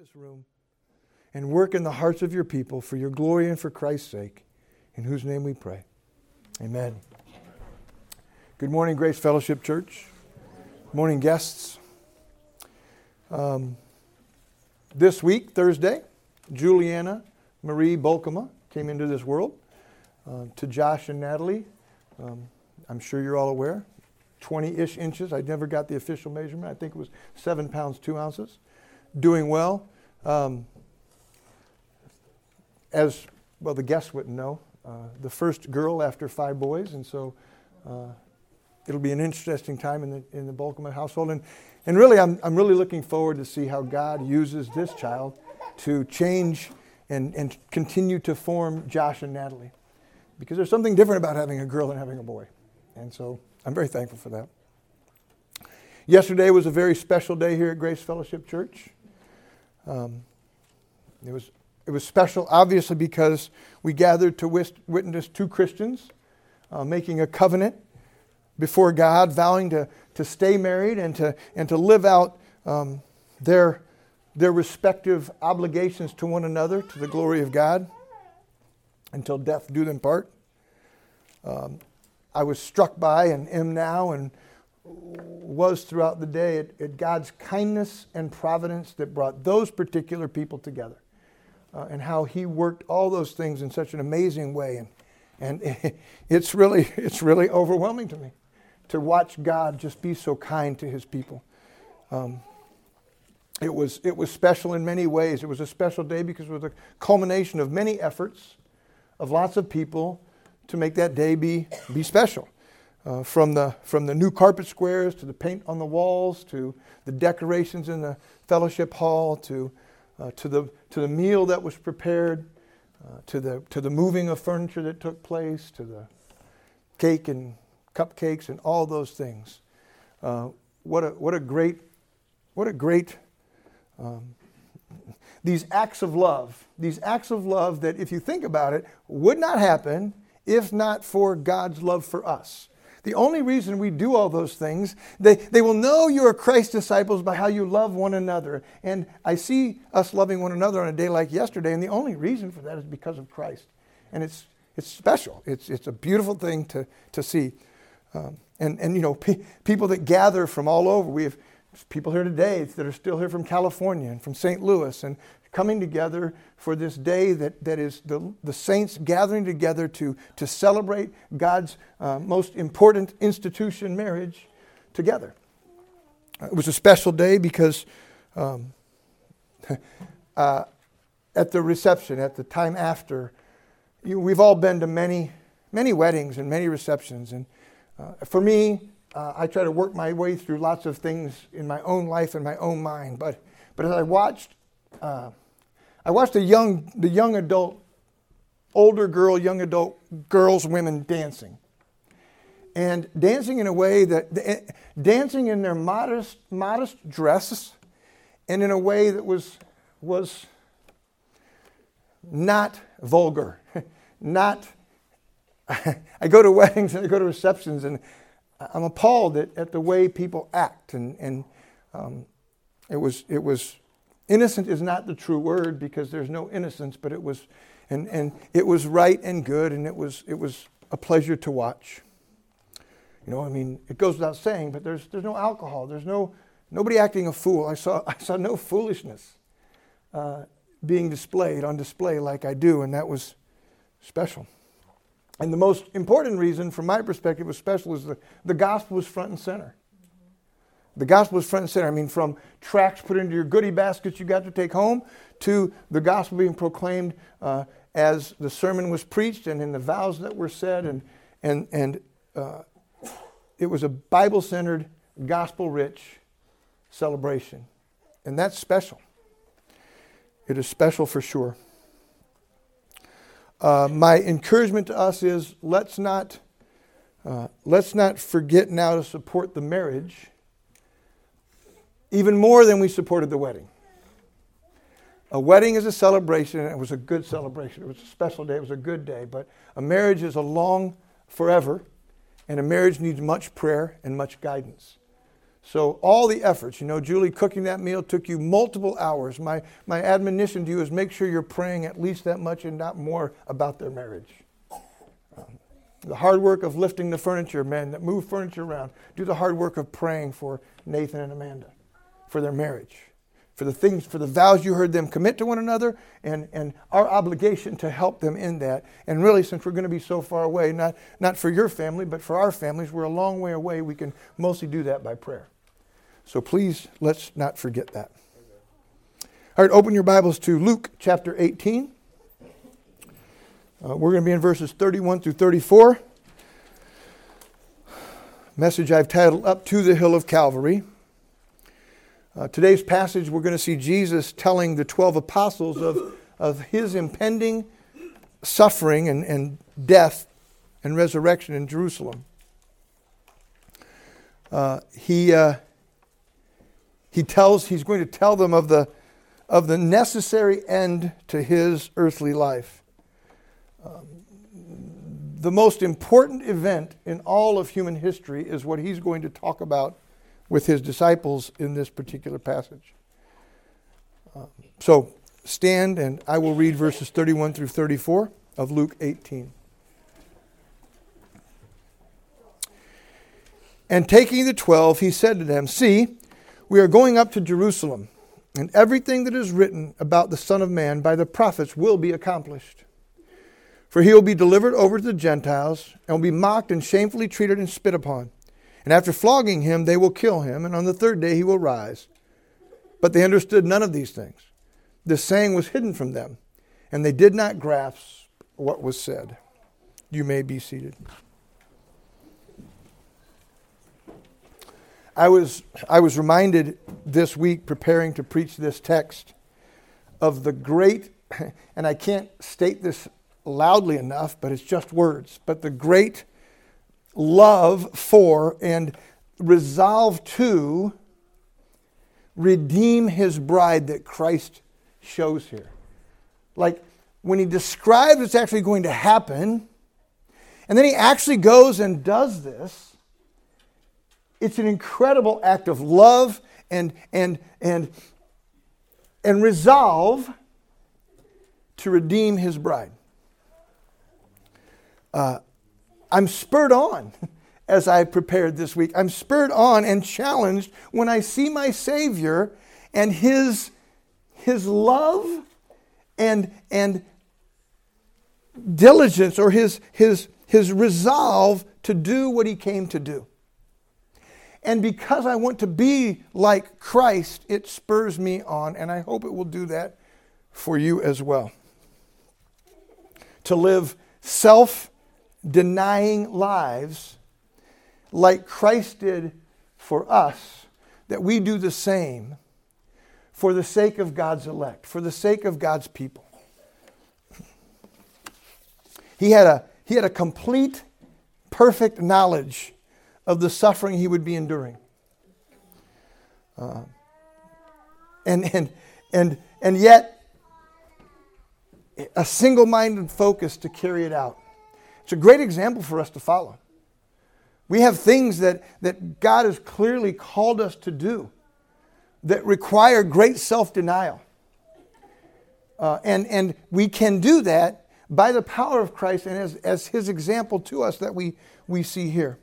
this room and work in the hearts of your people for your glory and for Christ's sake, in whose name we pray. Amen. Good morning, Grace Fellowship Church. Good morning, guests. This week, Thursday, Juliana Marie Bolkema came into this world. To Josh and Natalie, I'm sure you're all aware, 20-ish inches. I never got the official measurement. I think it was 7 pounds, 2 ounces. Doing well. As well, the guests wouldn't know, the first girl after 5 boys, and so it'll be an interesting time in the Bolkema household. And really, I'm really looking forward to see how God uses this child to change and continue to form Josh and Natalie, because there's something different about having a girl than having a boy, and so I'm very thankful for that. Yesterday was a very special day here at Grace Fellowship Church. It was special, obviously, because we gathered to witness 2 Christians making a covenant before God, vowing to stay married and to live out their respective obligations to one another to the glory of God until death do them part. I was struck by and am now and was throughout the day at God's kindness and providence that brought those particular people together, and how He worked all those things in such an amazing way, and it's really overwhelming to me to watch God just be so kind to His people. It was special in many ways. It was a special day because it was a culmination of many efforts of lots of people to make that day be special. From the new carpet squares to the paint on the walls to the decorations in the fellowship hall to the meal that was prepared, to the moving of furniture that took place, to the cake and cupcakes and all those things. What a great these acts of love that, if you think about it, would not happen if not for God's love for us. The only reason we do all those things, they will know you are Christ's disciples by how you love one another. And I see us loving one another on a day like yesterday, and the only reason for that is because of Christ. And it's special. It's a beautiful thing to see. And you know, people that gather from all over. We have people here today that are still here from California and from St. Louis, and coming together for this day that is the saints gathering together to celebrate God's most important institution, marriage, together. It was a special day because at the reception, at the time after, we've all been to many weddings and many receptions, and for me, I try to work my way through lots of things in my own life and my own mind. But as I watched the young adult, older girl, young adult girls, women dancing, and dancing in a way dancing in their modest dresses, and in a way that was not vulgar, not. I go to weddings and I go to receptions, and I'm appalled at the way people act, and it was innocent is not the true word because there's no innocence, but it was and it was right and good, and it was a pleasure to watch. You know, I mean, it goes without saying, but there's no alcohol, there's nobody acting a fool. I saw no foolishness being on display like I do, and that was special. And the most important reason, from my perspective, was special is the gospel was front and center. The gospel was front and center. I mean, from tracts put into your goodie baskets you got to take home to the gospel being proclaimed as the sermon was preached and in the vows that were said. And it was a Bible-centered, gospel-rich celebration. And that's special. It is special for sure. My encouragement to us is let's not forget now to support the marriage even more than we supported the wedding. A wedding is a celebration, and it was a good celebration. It was a special day. It was a good day. But a marriage is a long forever, and a marriage needs much prayer and much guidance. So all the efforts, Julie, cooking that meal took you multiple hours. My admonition to you is make sure you're praying at least that much and not more about their marriage. The hard work of lifting the furniture, men that move furniture around. Do the hard work of praying for Nathan and Amanda, for their marriage, for the vows you heard them commit to one another, and our obligation to help them in that. And really, since we're going to be so far away, not for your family, but for our families, we're a long way away. We can mostly do that by prayer. So please, let's not forget that. All right, open your Bibles to Luke chapter 18. We're going to be in verses 31 through 34. Message I've titled, Up to the Hill of Calvary. Today's passage, we're going to see Jesus telling the 12 apostles of his impending suffering and death and resurrection in Jerusalem. He's going to tell them of the necessary end to his earthly life. The most important event in all of human history is what he's going to talk about with his disciples in this particular passage. So stand and I will read verses 31 through 34 of Luke 18. And taking the 12, he said to them, "See, we are going up to Jerusalem, and everything that is written about the Son of Man by the prophets will be accomplished. For he will be delivered over to the Gentiles, and will be mocked and shamefully treated and spit upon. And after flogging him, they will kill him, and on the third day he will rise." But they understood none of these things. This saying was hidden from them, and they did not grasp what was said. You may be seated. I was reminded this week, preparing to preach this text, of the great, and I can't state this loudly enough, but it's just words, but the great love for and resolve to redeem his bride that Christ shows here. Like when he describes what's actually going to happen, and then he actually goes and does this, it's an incredible act of love and resolve to redeem his bride. I'm spurred on as I prepared this week. I'm spurred on and challenged when I see my Savior and his love and diligence, or his resolve to do what he came to do. And because I want to be like Christ, it spurs me on, and I hope it will do that for you as well. To live self-denying lives like Christ did for us, that we do the same for the sake of God's elect, for the sake of God's people. He had a complete, perfect knowledge of the suffering he would be enduring. And yet, a single-minded focus to carry it out. It's a great example for us to follow. We have things that God has clearly called us to do that require great self-denial. And we can do that by the power of Christ and as his example to us that we see here.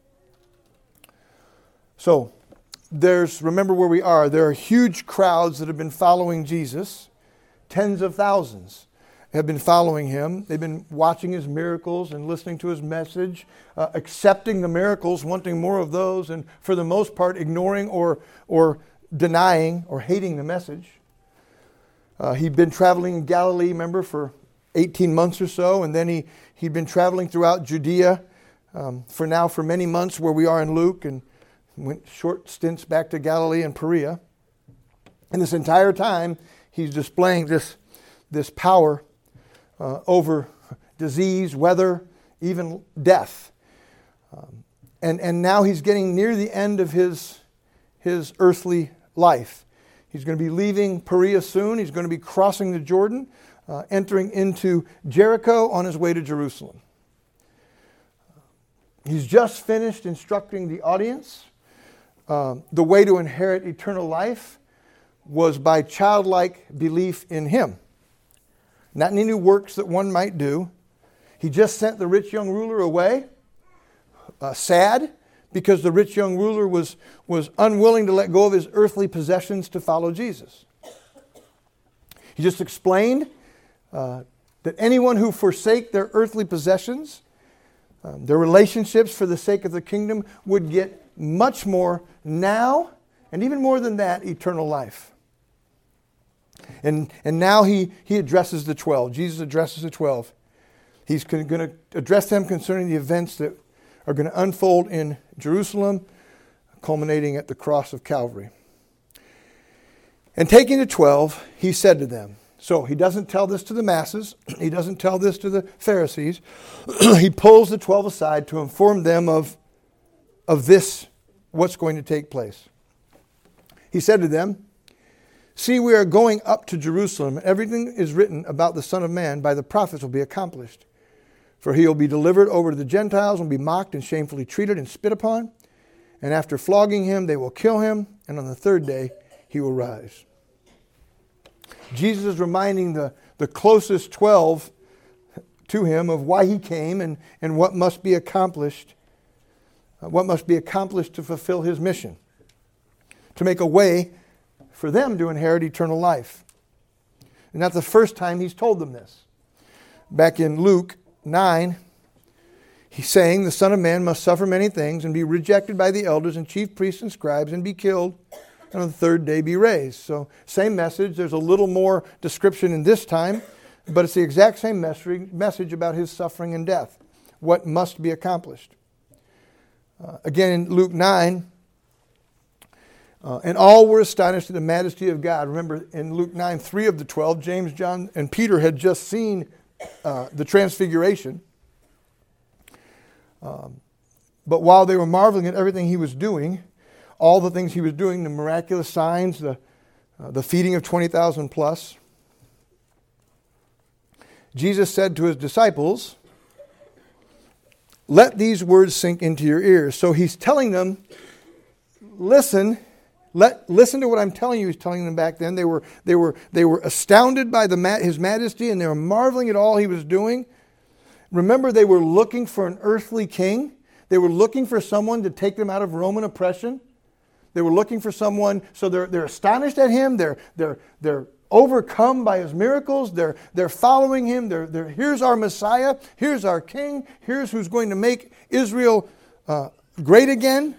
So, remember where we are. There are huge crowds that have been following Jesus. Tens of thousands have been following him. They've been watching his miracles and listening to his message, accepting the miracles, wanting more of those, and for the most part ignoring or denying or hating the message. He'd been traveling in Galilee, remember, for 18 months or so, and then he'd been traveling throughout Judea for many months, where we are in Luke, and went short stints back to Galilee and Perea. And this entire time, he's displaying this power over disease, weather, even death. And now he's getting near the end of his earthly life. He's going to be leaving Perea soon. He's going to be crossing the Jordan, entering into Jericho on his way to Jerusalem. He's just finished instructing the audience the way to inherit eternal life was by childlike belief in him. Not in any works that one might do. He just sent the rich young ruler away, sad, because the rich young ruler was unwilling to let go of his earthly possessions to follow Jesus. He just explained that anyone who forsake their earthly possessions, their relationships for the sake of the kingdom, would get much more now, and even more than that, eternal life. And now he addresses the 12. Jesus addresses the 12. He's going to address them concerning the events that are going to unfold in Jerusalem, culminating at the cross of Calvary. And taking the 12, he said to them. So he doesn't tell this to the masses. He doesn't tell this to the Pharisees. He pulls the 12 aside to inform them of this, what's going to take place. He said to them, "See, we are going up to Jerusalem, and everything is written about the Son of Man by the prophets will be accomplished. For he will be delivered over to the Gentiles and be mocked and shamefully treated and spit upon. And after flogging him, they will kill him, and on the third day he will rise." Jesus is reminding the closest 12 to him of why he came and what must be accomplished. What must be accomplished to fulfill his mission. To make a way for them to inherit eternal life. And that's the first time he's told them this. Back in Luke 9, he's saying the Son of Man must suffer many things and be rejected by the elders and chief priests and scribes and be killed, and on the third day be raised. So same message. There's a little more description in this time, but it's the exact same message about his suffering and death. What must be accomplished. Again in Luke 9, and all were astonished at the majesty of God. Remember in Luke 9, 3 of the 12, James, John, and Peter had just seen the transfiguration. But while they were marveling at everything he was doing, all the things he was doing, the miraculous signs, the feeding of 20,000 plus, Jesus said to his disciples, "Let these words sink into your ears." So he's telling them, listen to what I'm telling you. He's telling them back then. They were astounded by his majesty, and they were marveling at all he was doing. Remember, they were looking for an earthly king. They were looking for someone to take them out of Roman oppression. They were looking for someone, so they're astonished at him. They're overcome by his miracles. They're following him. Here's our Messiah. Here's our King. Here's who's going to make Israel great again.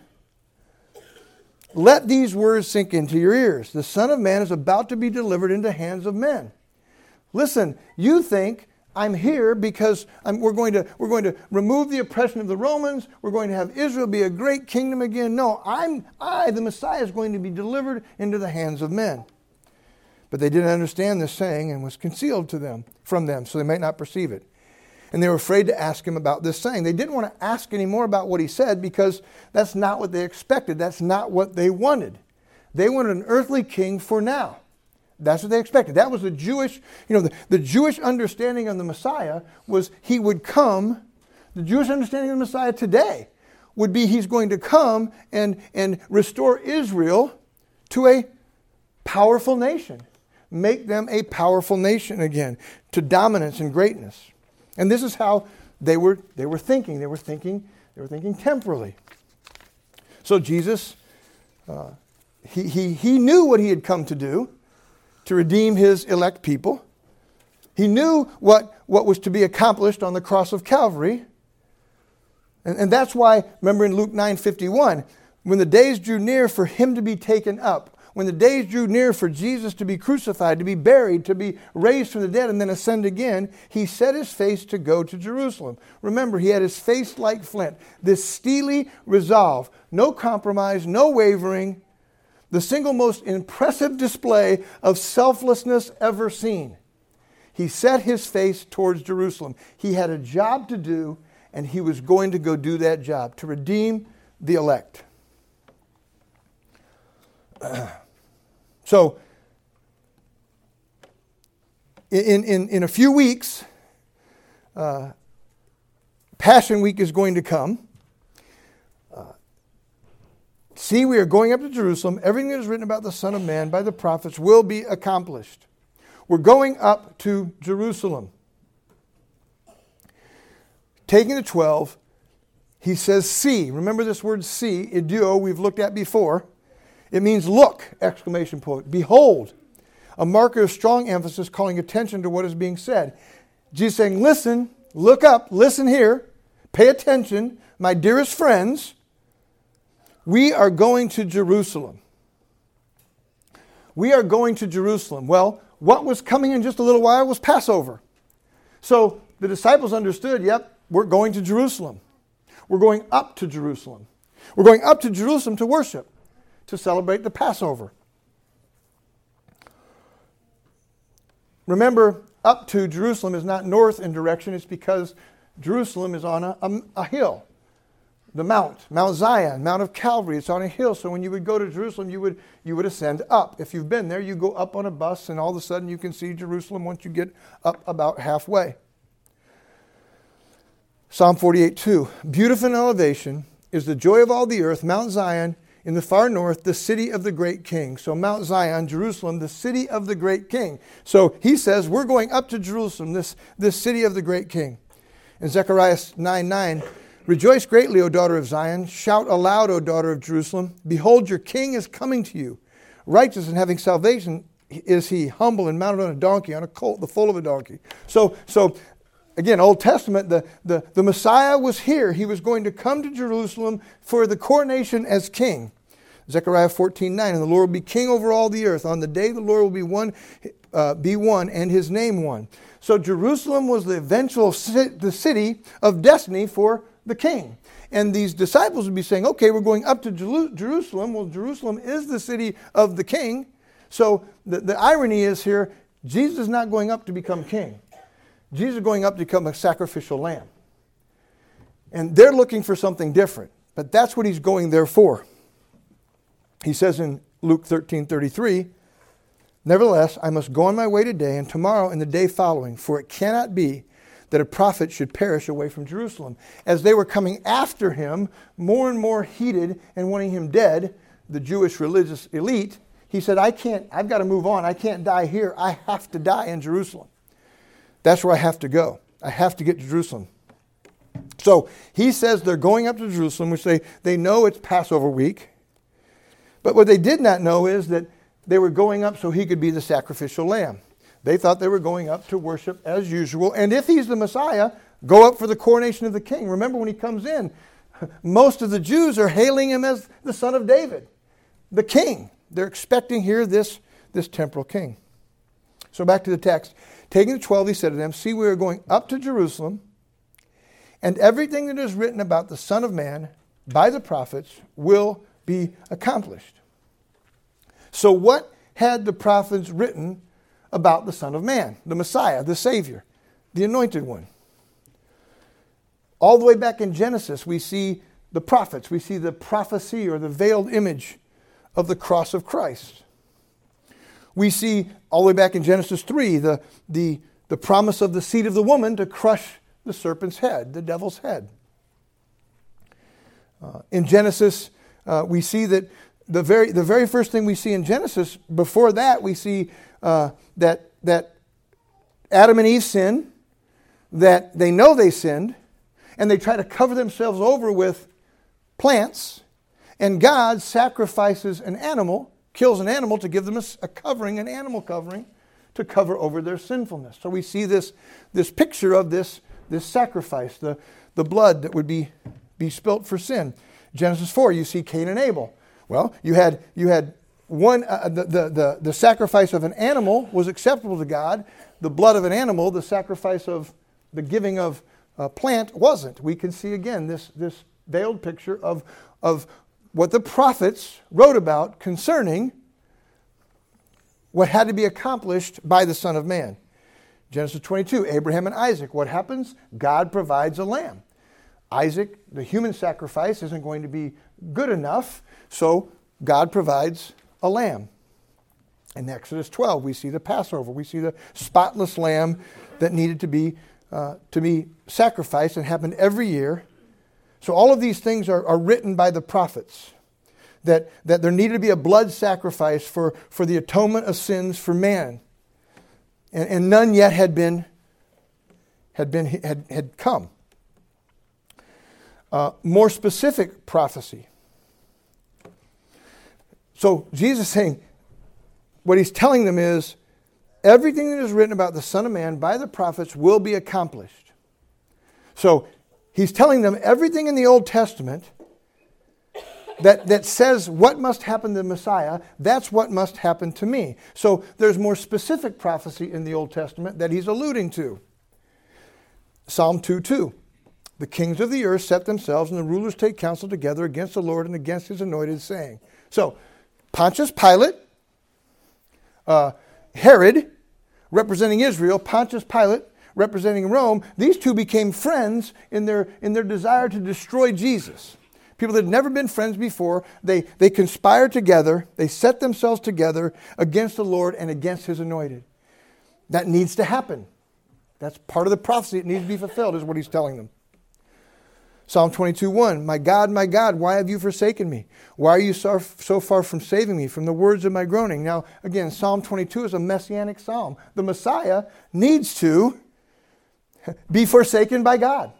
Let these words sink into your ears. The Son of Man is about to be delivered into hands of men. Listen, you think I'm here because we're going to remove the oppression of the Romans. We're going to have Israel be a great kingdom again. No, the Messiah, is going to be delivered into the hands of men. But they didn't understand this saying and was concealed from them, so they might not perceive it. And they were afraid to ask him about this saying. They didn't want to ask any more about what he said because that's not what they expected. That's not what they wanted. They wanted an earthly king for now. That's what they expected. That was the Jewish, the Jewish understanding of the Messiah was he would come. The Jewish understanding of the Messiah today would be he's going to come and restore Israel to a powerful nation. Make them a powerful nation again, to dominance and greatness. And this is how they were thinking. They were thinking temporally. So Jesus, he knew what he had come to do, to redeem his elect people. He knew what was to be accomplished on the cross of Calvary. And that's why, remember in Luke 9:51, when the days drew near for him to be taken up, when the days drew near for Jesus to be crucified, to be buried, to be raised from the dead, and then ascend again, he set his face to go to Jerusalem. Remember, he had his face like flint. This steely resolve, no compromise, no wavering, the single most impressive display of selflessness ever seen. He set his face towards Jerusalem. He had a job to do, and he was going to go do that job, to redeem the elect. So, in a few weeks, Passion Week is going to come. See, we are going up to Jerusalem. Everything that is written about the Son of Man by the prophets will be accomplished. We're going up to Jerusalem. Taking the 12, he says, see. Remember this word see, iduo, we've looked at before. It means look, exclamation point. Behold, a marker of strong emphasis calling attention to what is being said. Jesus saying, listen, look up, listen here, pay attention, my dearest friends. We are going to Jerusalem. We are going to Jerusalem. Well, what was coming in just a little while was Passover. So the disciples understood, yep, we're going to Jerusalem. We're going up to Jerusalem. We're going up to Jerusalem to worship, to celebrate the Passover. Remember, up to Jerusalem is not north in direction. It's because Jerusalem is on a hill. The Mount Zion, Mount of Calvary. It's on a hill. So when you would go to Jerusalem, you would ascend up. If you've been there, you go up on a bus, and all of a sudden you can see Jerusalem once you get up about halfway. Psalm 48:2. Beautiful in elevation is the joy of all the earth, Mount Zion in the far north, the city of the great king. So Mount Zion, Jerusalem, the city of the great king. So he says, we're going up to Jerusalem, this city of the great king. In Zechariah 9:9, rejoice greatly, O daughter of Zion. Shout aloud, O daughter of Jerusalem. Behold, your king is coming to you. Righteous and having salvation is he, humble and mounted on a donkey, on a colt, the foal of a donkey. So again, Old Testament, the Messiah was here. He was going to come to Jerusalem for the coronation as king. Zechariah 14:9, and the Lord will be king over all the earth. On the day the Lord will be one, and his name one. So Jerusalem was the eventual the city of destiny for the king. And these disciples would be saying, okay, we're going up to Jerusalem. Well, Jerusalem is the city of the king. So the irony is here, Jesus is not going up to become king. Jesus is going up to become a sacrificial lamb. And they're looking for something different. But that's what he's going there for. He says in Luke 13:33, nevertheless, I must go on my way today and tomorrow and the day following, for it cannot be that a prophet should perish away from Jerusalem. As they were coming after him, more and more heated and wanting him dead, the Jewish religious elite, he said, I've got to move on. I can't die here. I have to die in Jerusalem. That's where I have to go. I have to get to Jerusalem. So he says they're going up to Jerusalem, which they know it's Passover week. But what they did not know is that they were going up so he could be the sacrificial lamb. They thought they were going up to worship as usual. And if he's the Messiah, go up for the coronation of the king. Remember when he comes in, most of the Jews are hailing him as the son of David, the king. They're expecting here this temporal king. So back to the text. Taking the 12, he said to them, see, we are going up to Jerusalem, and everything that is written about the Son of Man by the prophets will be accomplished. So what had the prophets written about the Son of Man, the Messiah, the Savior, the Anointed One? All the way back in Genesis, we see the prophets. We see the prophecy or the veiled image of the cross of Christ. We see all the way back in Genesis 3, the promise of the seed of the woman to crush the serpent's head, the devil's head. In Genesis, we see that the very first thing we see in Genesis, before that we see that Adam and Eve sin, that they know they sinned, and they try to cover themselves over with plants, and God sacrifices an animal, kills an animal to give them a covering, an animal covering, to cover over their sinfulness. So we see this picture of this sacrifice, the blood that would be spilt for sin. Genesis 4, you see Cain and Abel. Well, you had one, the sacrifice of an animal was acceptable to God. The blood of an animal, the sacrifice of the giving of a plant, wasn't. We can see again this veiled picture of what the prophets wrote about concerning what had to be accomplished by the Son of Man. Genesis 22, Abraham and Isaac. What happens? God provides a lamb. Isaac, the human sacrifice, isn't going to be good enough, so God provides a lamb. In Exodus 12, we see the Passover. We see the spotless lamb that needed to be sacrificed and happened every year. So all of these things are written by the prophets. that there needed to be a blood sacrifice for the atonement of sins for man. And none yet had come. More specific prophecy. So Jesus is saying, what he's telling them is, everything that is written about the Son of Man by the prophets will be accomplished. So he's telling them everything in the Old Testament that says what must happen to the Messiah, that's what must happen to me. So there's more specific prophecy in the Old Testament that he's alluding to. Psalm 2:2. The kings of the earth set themselves, and the rulers take counsel together against the Lord and against his anointed, saying. So Pontius Pilate, Herod, representing Israel, Pontius Pilate, representing Rome, these two became friends in their desire to destroy Jesus. People that had never been friends before, they conspired together, they set themselves together against the Lord and against his anointed. That needs to happen. That's part of the prophecy. It needs to be fulfilled, is what he's telling them. Psalm 22:1, my God, why have you forsaken me? Why are you so far from saving me from the words of my groaning? Now, again, Psalm 22 is a messianic psalm. The Messiah needs to be forsaken by God.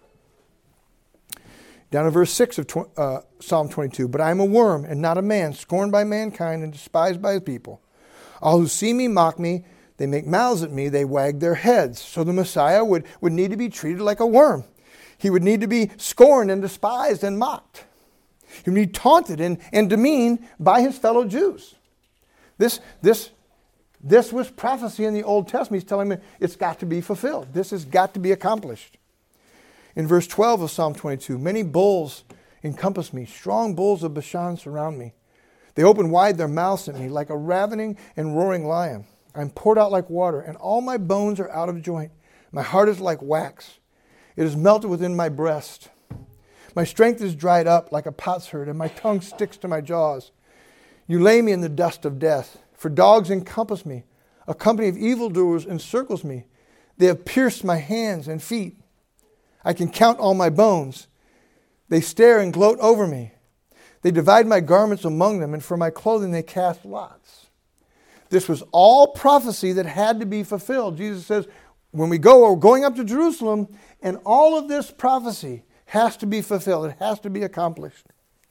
Down in verse 6 of Psalm 22, but I am a worm and not a man, scorned by mankind and despised by the people. All who see me mock me, they make mouths at me, they wag their heads. So the Messiah would need to be treated like a worm. He would need to be scorned and despised and mocked. He would be taunted and demeaned by his fellow Jews. This was prophecy in the Old Testament. He's telling me it's got to be fulfilled. This has got to be accomplished. In verse 12 of Psalm 22, many bulls encompass me. Strong bulls of Bashan surround me. They open wide their mouths at me like a ravening and roaring lion. I am poured out like water, and all my bones are out of joint. My heart is like wax. It is melted within my breast. My strength is dried up like a potsherd, and my tongue sticks to my jaws. You lay me in the dust of death, for dogs encompass me. A company of evildoers encircles me. They have pierced my hands and feet. I can count all my bones. They stare and gloat over me. They divide my garments among them, and for my clothing they cast lots. This was all prophecy that had to be fulfilled. Jesus says, when we're going up to Jerusalem, and all of this prophecy has to be fulfilled. It has to be accomplished.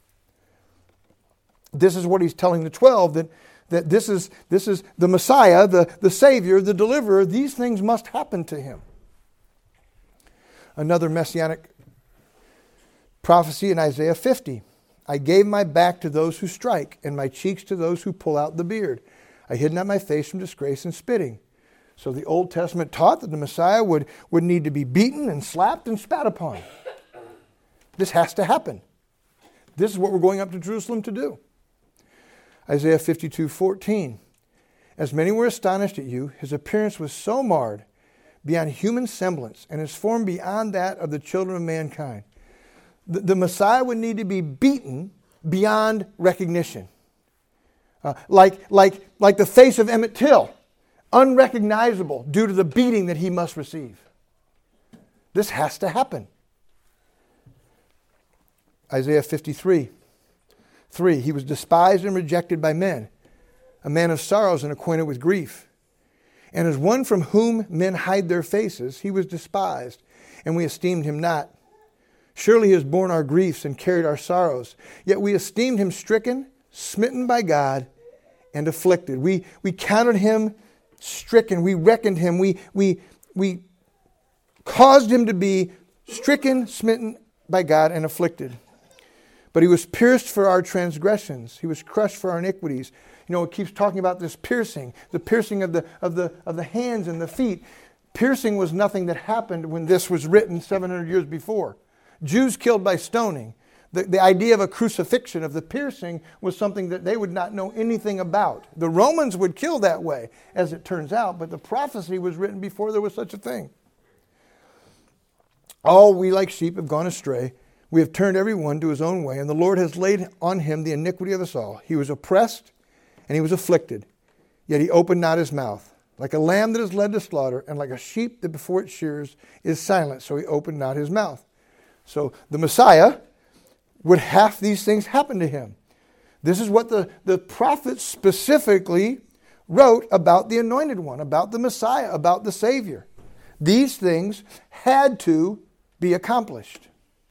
This is what he's telling the 12, that this is the Messiah, the Savior, the Deliverer. These things must happen to him. Another messianic prophecy in Isaiah 50. I gave my back to those who strike, and my cheeks to those who pull out the beard. I hid not my face from disgrace and spitting. So the Old Testament taught that the Messiah would need to be beaten and slapped and spat upon. This has to happen. This is what we're going up to Jerusalem to do. Isaiah 52:14. As many were astonished at you, his appearance was so marred beyond human semblance, and his form beyond that of the children of mankind. The Messiah would need to be beaten beyond recognition. Like the face of Emmett Till. Unrecognizable due to the beating that he must receive. This has to happen. Isaiah 53:3. He was despised and rejected by men, a man of sorrows and acquainted with grief. And as one from whom men hide their faces, he was despised, and we esteemed him not. Surely he has borne our griefs and carried our sorrows. Yet we esteemed him stricken, smitten by God, and afflicted. We counted him stricken. We reckoned him. We caused him to be stricken, smitten by God, and afflicted. But he was pierced for our transgressions. He was crushed for our iniquities. You know, it keeps talking about this piercing, the piercing of the hands and the feet. Piercing was nothing that happened when this was written 700 years before. Jews killed by stoning. The idea of a crucifixion, of the piercing, was something that they would not know anything about. The Romans would kill that way, as it turns out, but the prophecy was written before there was such a thing. All we like sheep have gone astray. We have turned every one to his own way, and the Lord has laid on him the iniquity of us all. He was oppressed, and he was afflicted, yet he opened not his mouth. Like a lamb that is led to slaughter, and like a sheep that before its shears is silent, so he opened not his mouth. So the Messiah would have these things happen to him. This is what the prophets specifically wrote about the Anointed One, about the Messiah, about the Savior. These things had to be accomplished.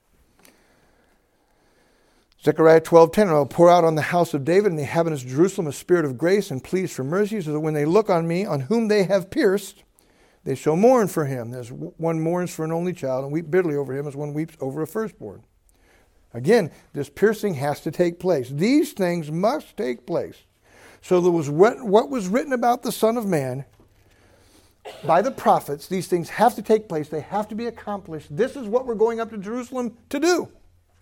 Zechariah 12:10, I will pour out on the house of David and the inhabitants of Jerusalem a spirit of grace and pleas for mercy, so that when they look on me, on whom they have pierced, they shall mourn for him. As one mourns for an only child and weep bitterly over him as one weeps over a firstborn. Again, this piercing has to take place. These things must take place. So there was what was written about the Son of Man by the prophets. These things have to take place. They have to be accomplished. This is what we're going up to Jerusalem to do.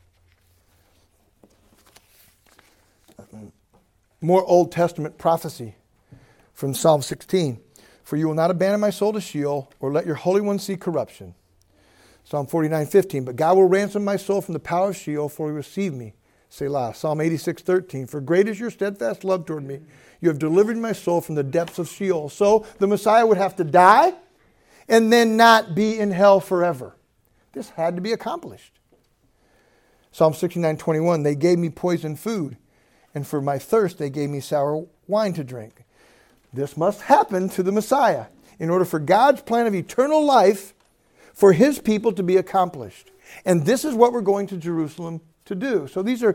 More Old Testament prophecy from Psalm 16. For you will not abandon my soul to Sheol, or let your Holy One see corruption. Psalm 49:15. But God will ransom my soul from the power of Sheol, for he received me. Selah. Psalm 86:13. For great is your steadfast love toward me. You have delivered my soul from the depths of Sheol. So the Messiah would have to die and then not be in hell forever. This had to be accomplished. Psalm 69:21. They gave me poisoned food, and for my thirst they gave me sour wine to drink. This must happen to the Messiah in order for God's plan of eternal life for his people to be accomplished. And this is what we're going to Jerusalem to do. So these are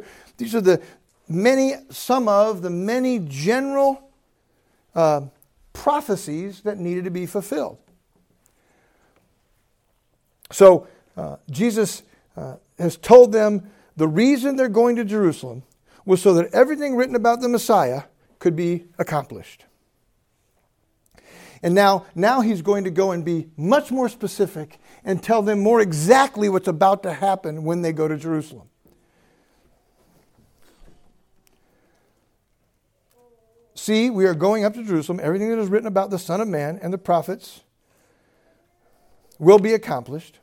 some of the many general prophecies that needed to be fulfilled. So Jesus has told them the reason they're going to Jerusalem was so that everything written about the Messiah could be accomplished. And now he's going to go and be much more specific and tell them more exactly what's about to happen when they go to Jerusalem. See, we are going up to Jerusalem. Everything that is written about the Son of Man and the prophets will be accomplished.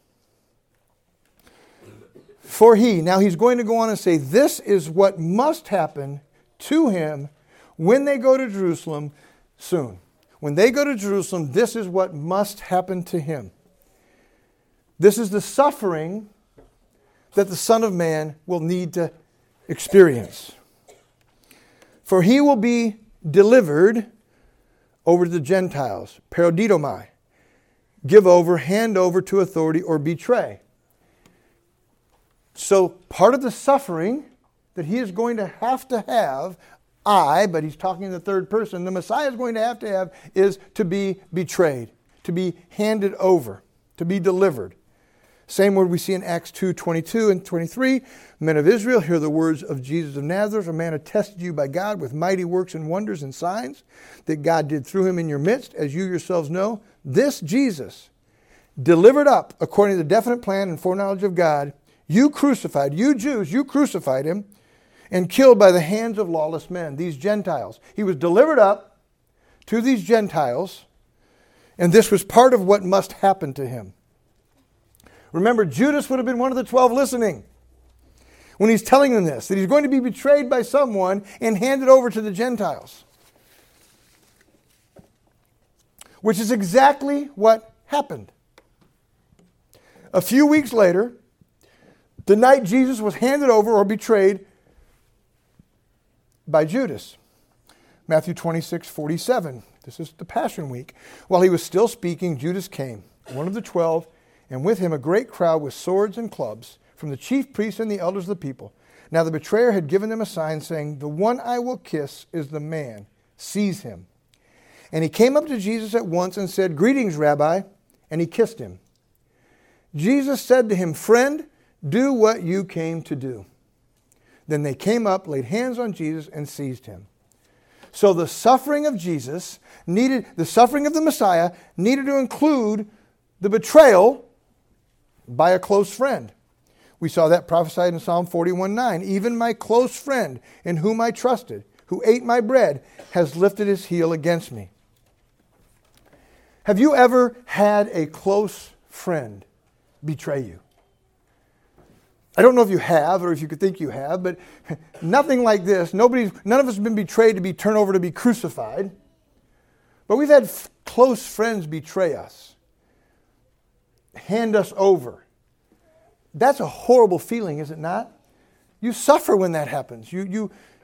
For now he's going to go on and say, this is what must happen to him when they go to Jerusalem soon. When they go to Jerusalem, this is what must happen to him. This is the suffering that the Son of Man will need to experience. For he will be delivered over to the Gentiles, paradidomai, give over, hand over to authority, or betray. So part of the suffering that he is going to have, but he's talking in the third person, the Messiah is going to have is to be betrayed, to be handed over, to be delivered. Same word we see in Acts 2:22 and 23. Men of Israel, hear the words of Jesus of Nazareth, a man attested you by God with mighty works and wonders and signs that God did through him in your midst, as you yourselves know. This Jesus, delivered up according to the definite plan and foreknowledge of God, you crucified, you Jews, you crucified him and killed by the hands of lawless men, these Gentiles. He was delivered up to these Gentiles, and this was part of what must happen to him. Remember, Judas would have been one of the 12 listening when he's telling them this, that he's going to be betrayed by someone and handed over to the Gentiles. Which is exactly what happened. A few weeks later, the night Jesus was handed over or betrayed by Judas. Matthew 26:47. This is the Passion Week. While he was still speaking, Judas came, one of the 12, and with him a great crowd with swords and clubs from the chief priests and the elders of the people. Now the betrayer had given them a sign saying, the one I will kiss is the man. Seize him. And he came up to Jesus at once and said, greetings, Rabbi. And he kissed him. Jesus said to him, friend, do what you came to do. Then they came up, laid hands on Jesus, and seized him. So the suffering of Jesus the suffering of the Messiah needed to include the betrayal by a close friend. We saw that prophesied in Psalm 41:9. Even my close friend, in whom I trusted, who ate my bread, has lifted his heel against me. Have you ever had a close friend betray you? I don't know if you have or if you could think you have, but nothing like this. None of us have been betrayed to be turned over to be crucified. But we've had close friends betray us, hand us over. That's a horrible feeling, is it not? You suffer when that happens. You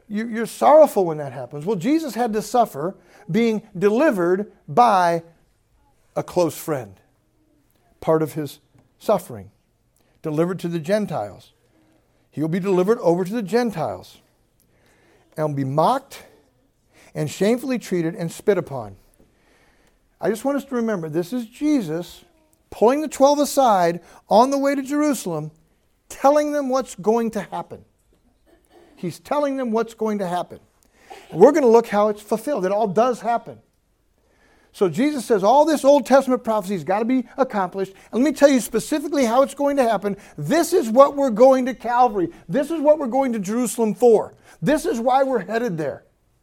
you're sorrowful when that happens. Well, Jesus had to suffer being delivered by a close friend. Part of his suffering. Delivered to the Gentiles. He'll be delivered over to the Gentiles. And will be mocked and shamefully treated and spit upon. I just want us to remember, this is Jesus pulling the 12 aside on the way to Jerusalem, telling them what's going to happen. He's telling them what's going to happen. And we're going to look how it's fulfilled. It all does happen. So Jesus says all this Old Testament prophecy has got to be accomplished. And let me tell you specifically how it's going to happen. This is what we're going to Calvary. This is what we're going to Jerusalem for. This is why we're headed there.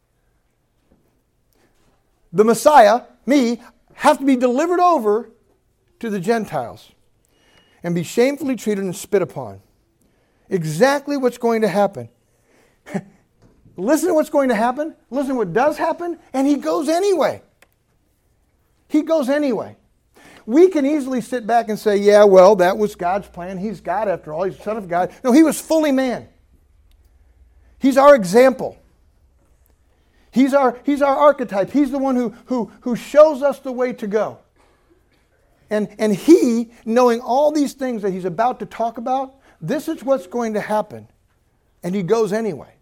The Messiah, me, have to be delivered over to the Gentiles and be shamefully treated and spit upon. Exactly what's going to happen. Listen to what's going to happen. Listen to what does happen. And he goes anyway. He goes anyway. We can easily sit back and say, yeah, well, that was God's plan. He's God after all. He's the Son of God. No, he was fully man. He's our example. He's our archetype. He's the one who shows us the way to go. And he, knowing all these things that he's about to talk about, this is what's going to happen. And he goes anyway.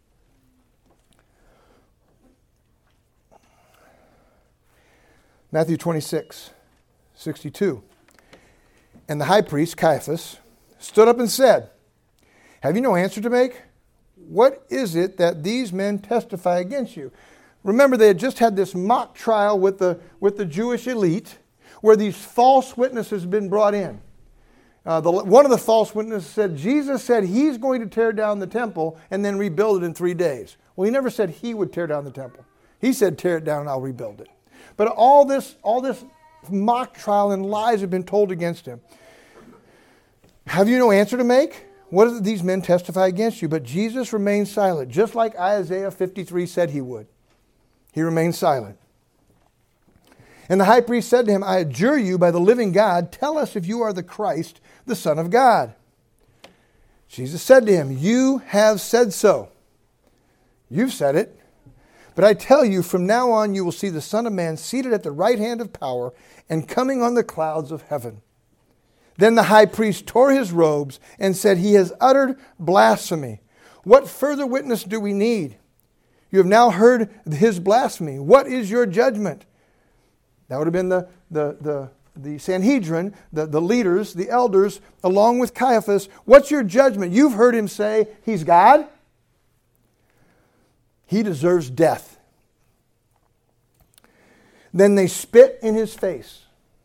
Matthew 26:62. And the high priest, Caiaphas, stood up and said, have you no answer to make? What is it that these men testify against you? Remember, they had just had this mock trial with the Jewish elite where these false witnesses had been brought in. One of the false witnesses said, Jesus said he's going to tear down the temple and then rebuild it in 3 days. Well, he never said he would tear down the temple. He said, tear it down and I'll rebuild it. But all this mock trial and lies have been told against him. Have you no answer to make? What do these men testify against you? But Jesus remained silent, just like Isaiah 53 said he would. He remained silent. And the high priest said to him, I adjure you by the living God, tell us if you are the Christ, the Son of God. Jesus said to him, you have said so. You've said it. But I tell you, from now on you will see the Son of Man seated at the right hand of power and coming on the clouds of heaven. Then the high priest tore his robes and said, he has uttered blasphemy. What further witness do we need? You have now heard his blasphemy. What is your judgment? That would have been the Sanhedrin, the leaders, the elders, along with Caiaphas. What's your judgment? You've heard him say he's God. He deserves death. Then they spit in his face,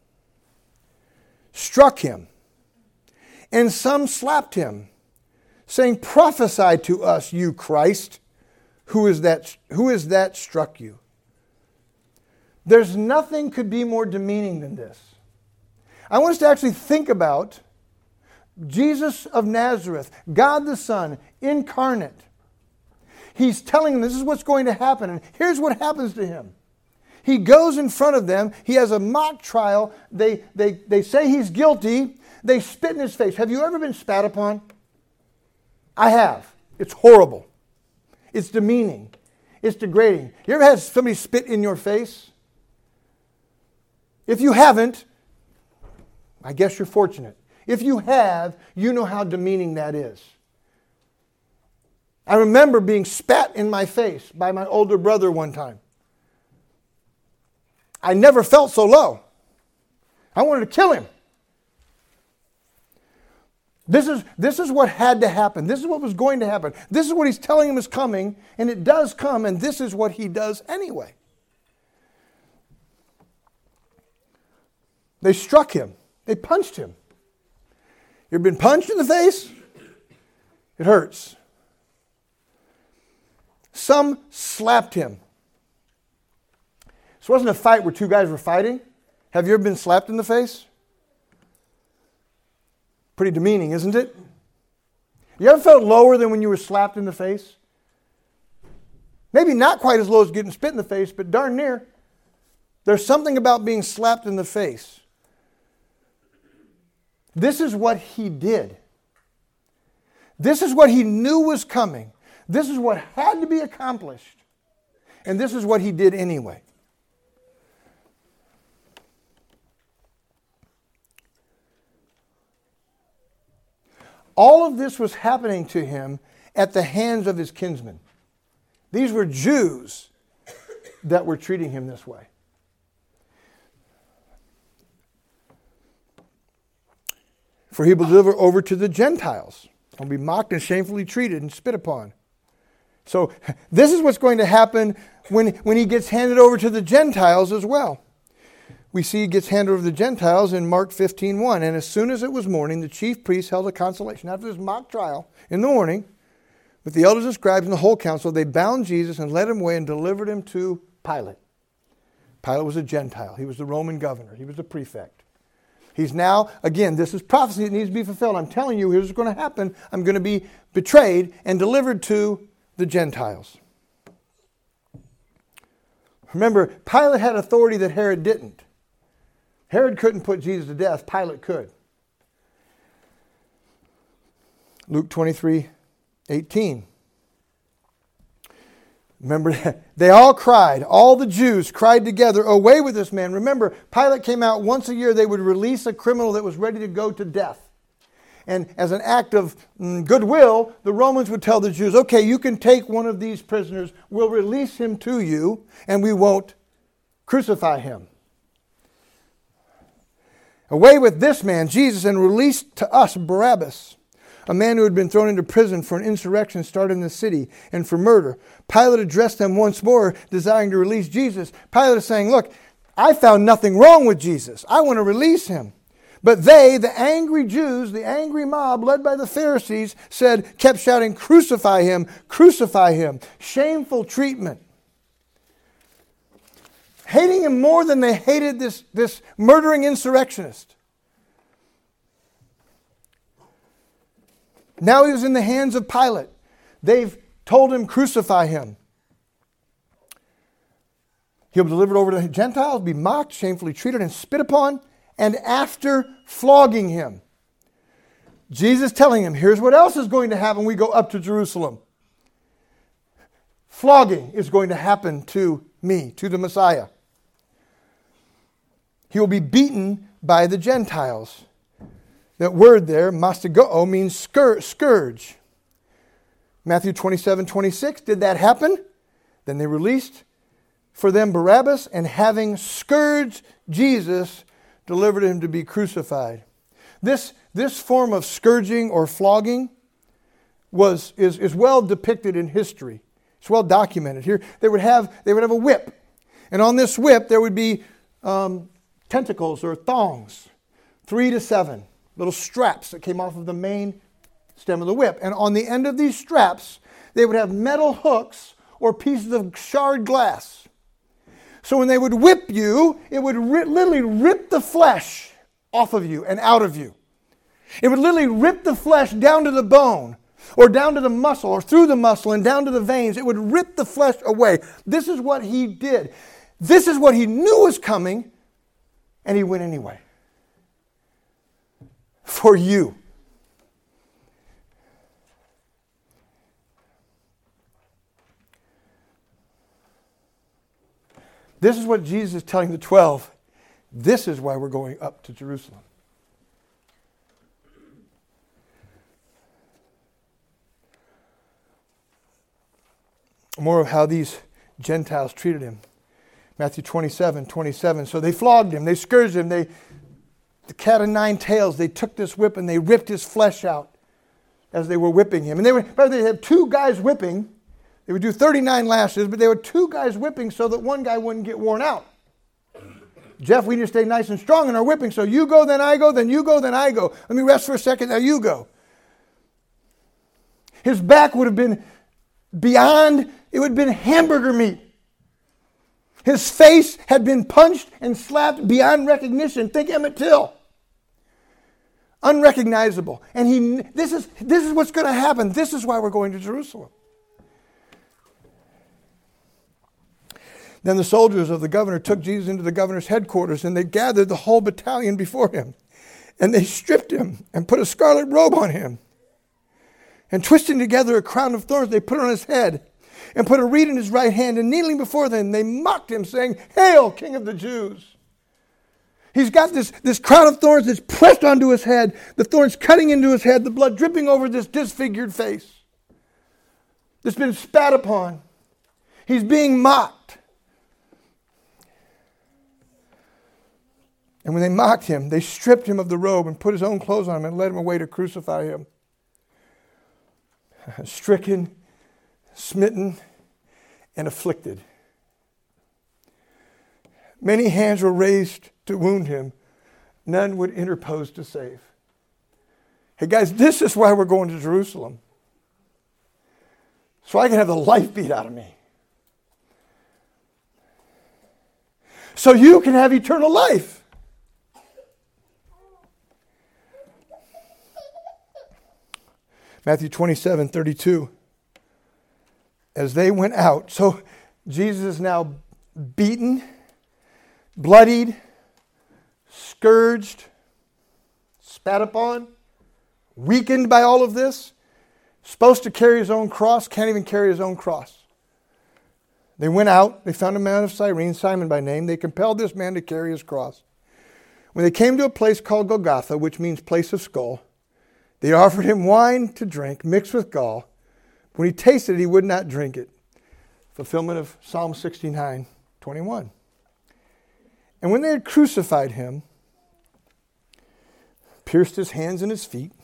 struck him, and some slapped him, saying, prophesy to us, you Christ. Who is that struck you? There's nothing could be more demeaning than this. I want us to actually think about Jesus of Nazareth, God the Son, incarnate. He's telling them this is what's going to happen. And here's what happens to him. He goes in front of them. He has a mock trial. They say he's guilty. They spit in his face. Have you ever been spat upon? I have. It's horrible. It's demeaning. It's degrading. You ever had somebody spit in your face? If you haven't, I guess you're fortunate. If you have, you know how demeaning that is. I remember being spat in my face by my older brother one time. I never felt so low. I wanted to kill him. This is what had to happen. This is what was going to happen. This is what he's telling him is coming, and it does come, and this is what he does anyway. They struck him. They punched him. You ever been punched in the face? It hurts. Some slapped him. This wasn't a fight where two guys were fighting. Have you ever been slapped in the face? Pretty demeaning, isn't it? You ever felt lower than when you were slapped in the face? Maybe not quite as low as getting spit in the face, but darn near. There's something about being slapped in the face. This is what he did. This is what he knew was coming. This is what had to be accomplished. And this is what he did anyway. All of this was happening to him at the hands of his kinsmen. These were Jews that were treating him this way. For he will deliver over to the Gentiles, and be mocked and shamefully treated and spit upon. So this is what's going to happen when he gets handed over to the Gentiles as well. We see he gets handed over to the Gentiles in Mark 15:1. And as soon as it was morning, the chief priests held a consultation. After this mock trial in the morning, with the elders and scribes and the whole council, they bound Jesus and led him away and delivered him to Pilate. Pilate was a Gentile. He was the Roman governor. He was the prefect. He's now, again, this is prophecy that needs to be fulfilled. I'm telling you, here's what's going to happen. I'm going to be betrayed and delivered to the Gentiles. Remember, Pilate had authority that Herod didn't. Herod couldn't put Jesus to death. Pilate could. Luke 23:18. Remember that? They all cried. All the Jews cried together, away with this man. Remember, Pilate came out once a year. They would release a criminal that was ready to go to death. And as an act of goodwill, the Romans would tell the Jews, okay, you can take one of these prisoners. We'll release him to you, and we won't crucify him. Away with this man, Jesus, and released to us Barabbas, a man who had been thrown into prison for an insurrection started in the city and for murder. Pilate addressed them once more, desiring to release Jesus. Pilate is saying, look, I found nothing wrong with Jesus. I want to release him. But they, the angry Jews, the angry mob led by the Pharisees, kept shouting, crucify him, crucify him. Shameful treatment. Hating him more than they hated this murdering insurrectionist. Now he was in the hands of Pilate. They've told him, crucify him. He'll be delivered over to the Gentiles, be mocked, shamefully treated, and spit upon. And after flogging him, Jesus telling him, here's what else is going to happen when we go up to Jerusalem. Flogging is going to happen to me, to the Messiah. He will be beaten by the Gentiles. That word there, mastagoo, means scourge. Matthew 27:26, did that happen? Then they released for them Barabbas, and having scourged Jesus, delivered him to be crucified. This form of scourging or flogging is well depicted in history. It's well documented. Here they would have a whip, and on this whip there would be tentacles or thongs, 3 to 7. Little straps that came off of the main stem of the whip. And on the end of these straps, they would have metal hooks or pieces of shard glass. So when they would whip you, it would literally rip the flesh off of you and out of you. It would literally rip the flesh down to the bone or down to the muscle or through the muscle and down to the veins. It would rip the flesh away. This is what he did. This is what he knew was coming, and he went anyway. For you. This is what Jesus is telling the 12. This is why we're going up to Jerusalem. More of how these Gentiles treated him. Matthew 27:27. So they flogged him, they scourged him, the cat o' nine tails, they took this whip and they ripped his flesh out as they were whipping him. And they had 2 guys whipping. They would do 39 lashes, but they were 2 guys whipping so that one guy wouldn't get worn out. Jeff, we need to stay nice and strong in our whipping. So you go, then I go, then you go, then I go. Let me rest for a second, now you go. His back would have been it would have been hamburger meat. His face had been punched and slapped beyond recognition. Think Emmett Till. Unrecognizable. And this is what's going to happen. This is why we're going to Jerusalem. Then the soldiers of the governor took Jesus into the governor's headquarters, and they gathered the whole battalion before him. And they stripped him and put a scarlet robe on him. And twisting together a crown of thorns, they put it on his head and put a reed in his right hand. And kneeling before them, they mocked him, saying, "Hail, King of the Jews." He's got this crown of thorns that's pressed onto his head, the thorns cutting into his head, the blood dripping over this disfigured face that's been spat upon. He's being mocked. And when they mocked him, they stripped him of the robe and put his own clothes on him and led him away to crucify him. Stricken, smitten, and afflicted. Many hands were raised to wound him. None would interpose to save. Hey guys, this is why we're going to Jerusalem. So I can have the life beat out of me. So you can have eternal life. Matthew 27:32. As they went out, so Jesus is now beaten, bloodied, scourged, spat upon, weakened by all of this, supposed to carry his own cross, can't even carry his own cross. They went out, they found a man of Cyrene, Simon by name. They compelled this man to carry his cross. When they came to a place called Golgotha, which means place of skull, they offered him wine to drink mixed with gall. When he tasted it, he would not drink it. Fulfillment of Psalm 69:21. And when they had crucified him, pierced his hands and his feet,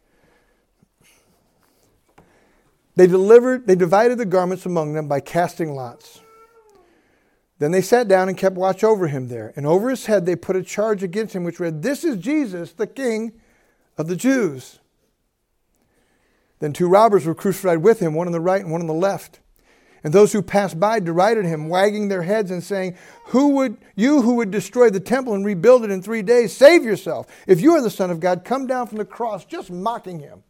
they divided the garments among them by casting lots. Then they sat down and kept watch over him there. And over his head they put a charge against him which read, "This is Jesus, the King of the Jews." Then 2 robbers were crucified with him, one on the right and one on the left. And those who passed by derided him, wagging their heads and saying, who would destroy the temple and rebuild it in 3 days, save yourself. If you are the Son of God, come down from the cross," just mocking him.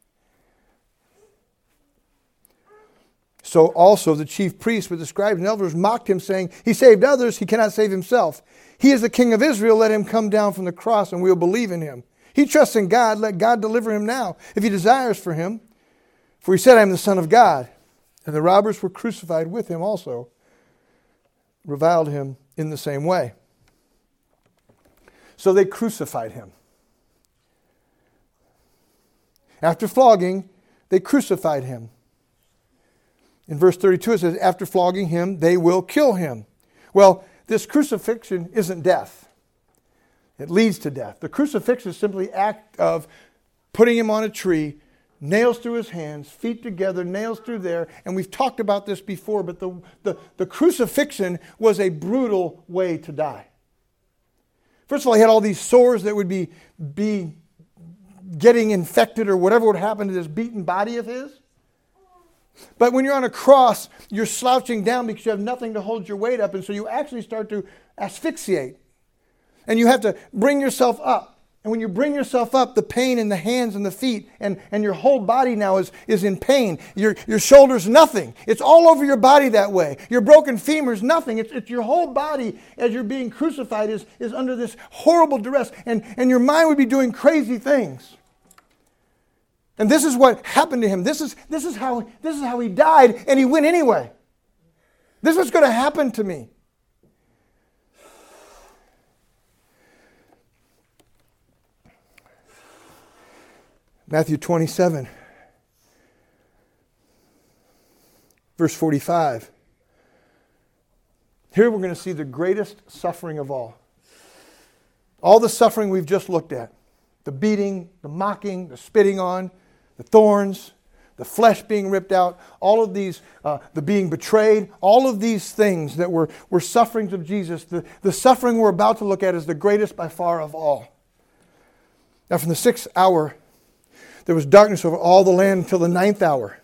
So also the chief priests with the scribes and elders mocked him, saying, "He saved others, he cannot save himself. He is the King of Israel, let him come down from the cross and we will believe in him. He trusts in God, let God deliver him now, if he desires for him. For he said, I am the Son of God." And the robbers were crucified with him also, reviled him in the same way. So they crucified him. After flogging, they crucified him. In verse 32 it says, after flogging him, they will kill him. Well, this crucifixion isn't death. It leads to death. The crucifixion is simply act of putting him on a tree, nails through his hands, feet together, nails through there. And we've talked about this before, but the crucifixion was a brutal way to die. First of all, he had all these sores that would be getting infected or whatever would happen to this beaten body of his. But when you're on a cross, you're slouching down because you have nothing to hold your weight up. And so you actually start to asphyxiate. And you have to bring yourself up. And when you bring yourself up, the pain in the hands and the feet and your whole body now is in pain. Your shoulders, nothing. It's all over your body that way. Your broken femurs, nothing. It's your whole body as you're being crucified is under this horrible duress. And your mind would be doing crazy things. And this is what happened to him. This is how he died, and he went anyway. This is what's going to happen to me. Matthew 27, verse 45. Here we're going to see the greatest suffering of all. All the suffering we've just looked at. The beating, the mocking, the spitting on, the thorns, the flesh being ripped out, all of these, the being betrayed, all of these things that were sufferings of Jesus. The suffering we're about to look at is the greatest by far of all. Now from the 6th hour, there was darkness over all the land until the 9th hour.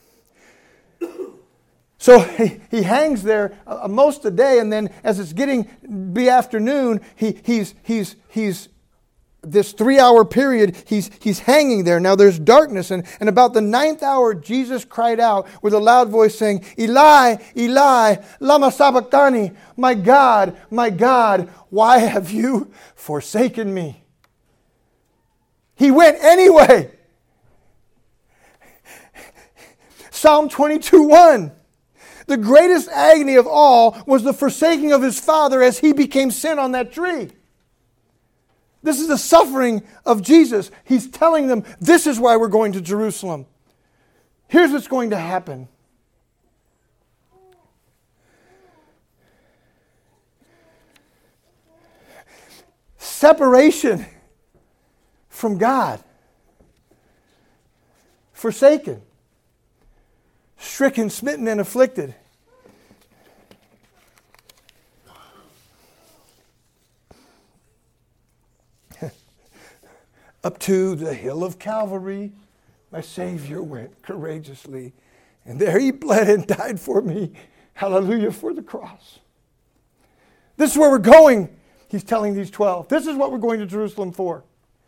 So he hangs there most of the day, and then as it's getting be afternoon, he's this 3-hour period, he's hanging there. Now there's darkness, and about the 9th hour, Jesus cried out with a loud voice saying, Eli, Eli, lama sabachthani, my God, why have you forsaken me? He went anyway. Psalm 22:1. The greatest agony of all was the forsaking of his Father as he became sin on that tree. This is the suffering of Jesus. He's telling them, this is why we're going to Jerusalem. Here's what's going to happen. Separation from God. Forsaken. Stricken, smitten, and afflicted. Up to the hill of Calvary, my Savior went courageously. And there he bled and died for me. Hallelujah for the cross. This is where we're going, he's telling these 12. This is what we're going to Jerusalem for.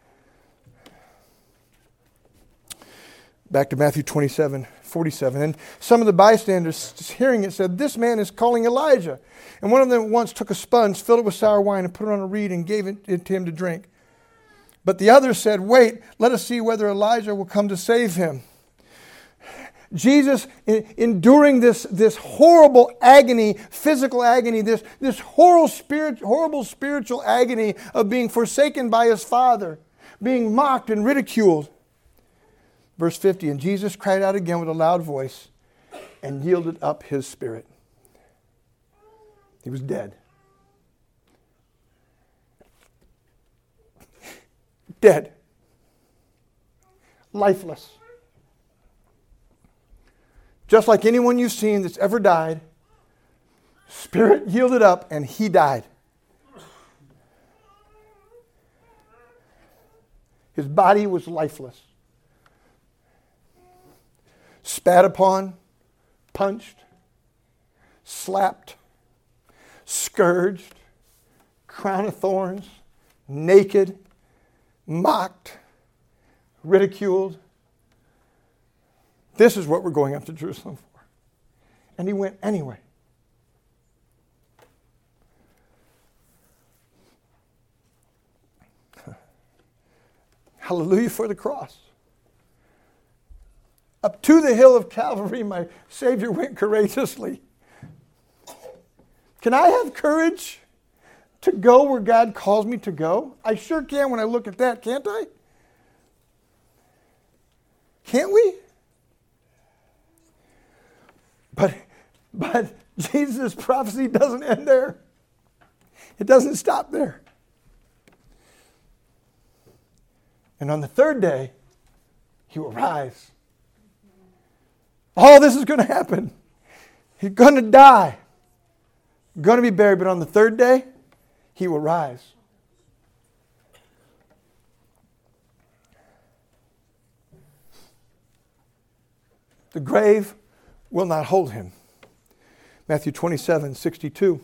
Back to Matthew 27:47. And some of the bystanders hearing it said, this man is calling Elijah. And one of them at once took a sponge, filled it with sour wine, and put it on a reed and gave it to him to drink. But the others said, wait, let us see whether Elijah will come to save him. Jesus, enduring this horrible agony, physical agony, this horrible spiritual agony of being forsaken by his Father, being mocked and ridiculed. Verse 50, and Jesus cried out again with a loud voice and yielded up his spirit. He was dead. Dead. Lifeless. Just like anyone you've seen that's ever died, spirit yielded up and he died. His body was lifeless. Spat upon, punched, slapped, scourged, crown of thorns, naked, mocked, ridiculed. This is what we're going up to Jerusalem for. And he went anyway. Hallelujah for the cross. Up to the hill of Calvary, my Savior went courageously. Can I have courage to go where God calls me to go? I sure can when I look at that, can't I? Can't we? But Jesus' prophecy doesn't end there. It doesn't stop there. And on the third day, he will rise. All this is going to happen. He's going to die. Going to be buried, but on the third day, he will rise. The grave will not hold him. Matthew 27:62.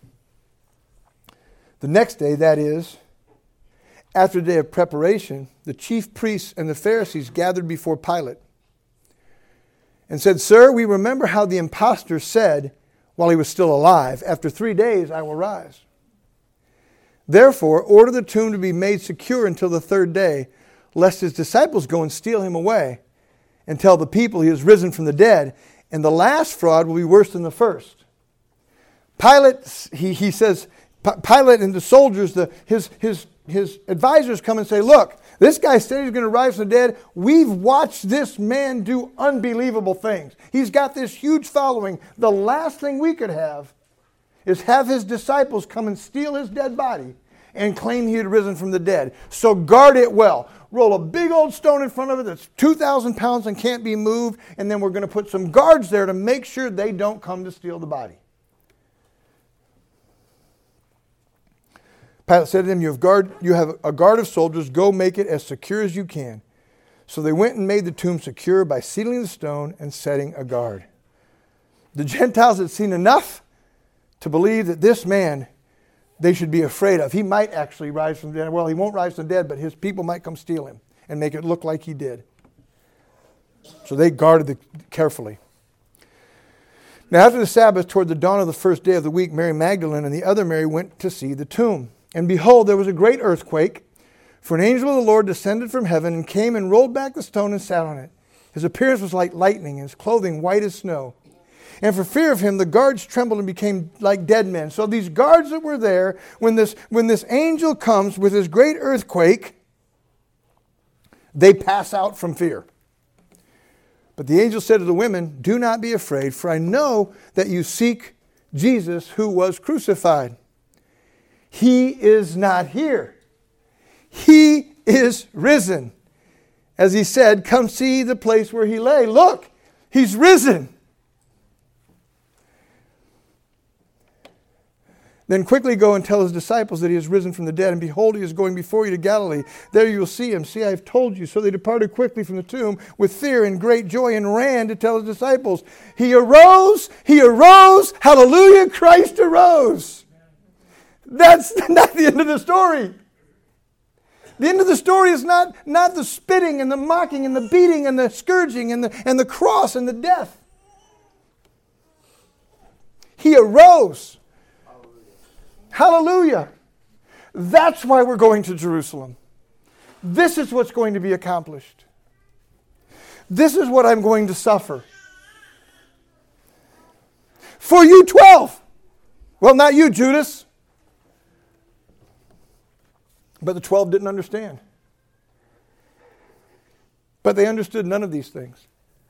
The next day, that is, after the day of preparation, the chief priests and the Pharisees gathered before Pilate and said, Sir, we remember how the impostor said while he was still alive, after 3 days I will rise. Therefore, order the tomb to be made secure until the third day, lest his disciples go and steal him away and tell the people he has risen from the dead, and the last fraud will be worse than the first. Pilate, he says, Pilate and the soldiers, his advisors come and say, look, this guy said he's going to rise from the dead. We've watched this man do unbelievable things. He's got this huge following. The last thing we could have is have his disciples come and steal his dead body and claim he had risen from the dead. So guard it well. Roll a big old stone in front of it that's 2,000 pounds and can't be moved, and then we're going to put some guards there to make sure they don't come to steal the body. Pilate said to them, you have a guard of soldiers, go make it as secure as you can. So they went and made the tomb secure by sealing the stone and setting a guard. The Gentiles had seen enough to believe that this man they should be afraid of. He might actually rise from the dead. Well, he won't rise from the dead, but his people might come steal him and make it look like he did. So they guarded it carefully. Now after the Sabbath, toward the dawn of the first day of the week, Mary Magdalene and the other Mary went to see the tomb. And behold, there was a great earthquake, for an angel of the Lord descended from heaven and came and rolled back the stone and sat on it. His appearance was like lightning, and his clothing white as snow. And for fear of him, the guards trembled and became like dead men. So these guards that were there, when this angel comes with this great earthquake, they pass out from fear. But the angel said to the women, "Do not be afraid, for I know that you seek Jesus who was crucified. He is not here. He is risen. As he said, come see the place where he lay. Look, he's risen." Then quickly go and tell his disciples that he is risen from the dead. And behold, he is going before you to Galilee. There you will see him. See, I have told you. So they departed quickly from the tomb with fear and great joy and ran to tell his disciples. He arose. He arose. Hallelujah. Christ arose. That's not the end of the story. The end of the story is not the spitting and the mocking and the beating and the scourging and the cross and the death. He arose. Hallelujah. That's why we're going to Jerusalem. This is what's going to be accomplished. This is what I'm going to suffer. For you 12. Well, not you, Judas. But the 12 didn't understand. But they understood none of these things.